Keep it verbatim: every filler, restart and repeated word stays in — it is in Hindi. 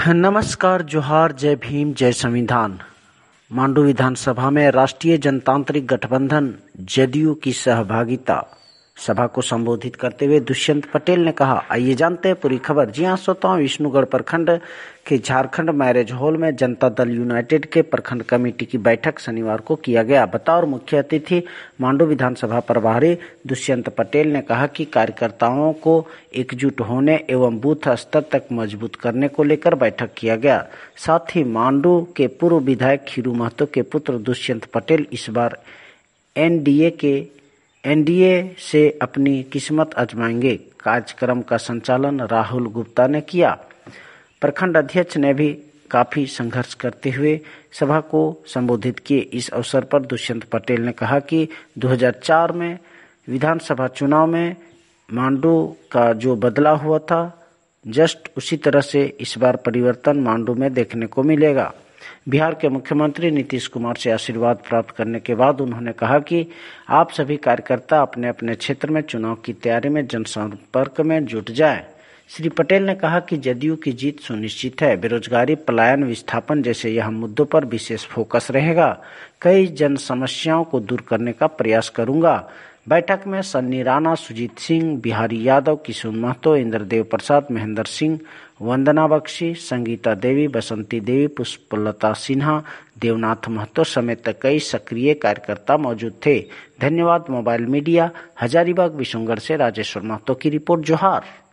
नमस्कार, जोहार, जय भीम, जय संविधान। मांडू विधानसभा में राष्ट्रीय जनतांत्रिक गठबंधन जदयू की सहभागिता सभा को संबोधित करते हुए दुष्यंत पटेल ने कहा, आइए जानते हैं पूरी खबर। जी हां श्रोताओं, विष्णुगढ़ प्रखंड के झारखंड मैरिज हॉल में जनता दल यूनाइटेड के प्रखंड कमेटी की बैठक शनिवार को किया गया। बतौर मुख्य अतिथि मांडू विधानसभा प्रभारी दुष्यंत पटेल ने कहा कि कार्यकर्ताओं को एकजुट होने एवं बूथ स्तर तक मजबूत करने को लेकर बैठक किया गया। साथ ही मांडू के पूर्व विधायक खीरू महतो के पुत्र दुष्यंत पटेल इस बार एनडीए के एनडीए से अपनी किस्मत आजमाएंगे। कार्यक्रम का संचालन राहुल गुप्ता ने किया। प्रखंड अध्यक्ष ने भी काफी संघर्ष करते हुए सभा को संबोधित किए। इस अवसर पर दुष्यंत पटेल ने कहा कि दो हज़ार चार में विधानसभा चुनाव में मांडू का जो बदलाव हुआ था, जस्ट उसी तरह से इस बार परिवर्तन मांडू में देखने को मिलेगा। बिहार के मुख्यमंत्री नीतीश कुमार से आशीर्वाद प्राप्त करने के बाद उन्होंने कहा कि आप सभी कार्यकर्ता अपने अपने क्षेत्र में चुनाव की तैयारी में जनसंपर्क में जुट जाएं। श्री पटेल ने कहा कि जदयू की जीत सुनिश्चित है। बेरोजगारी, पलायन, विस्थापन जैसे यह मुद्दों पर विशेष फोकस रहेगा। कई जन समस्याओं को दूर करने का प्रयास करूंगा। बैठक में सन्नी राणा, सुजीत सिंह, बिहारी यादव, किशोर महतो, इंद्रदेव प्रसाद, महेंद्र सिंह, वंदना बख्शी, संगीता देवी, बसंती देवी, पुष्पलता सिन्हा, देवनाथ महतो समेत कई सक्रिय कार्यकर्ता मौजूद थे। धन्यवाद। मोबाइल मीडिया, हजारीबाग विशुनगढ़ से राजेश्वर महतो की रिपोर्ट। जोहार।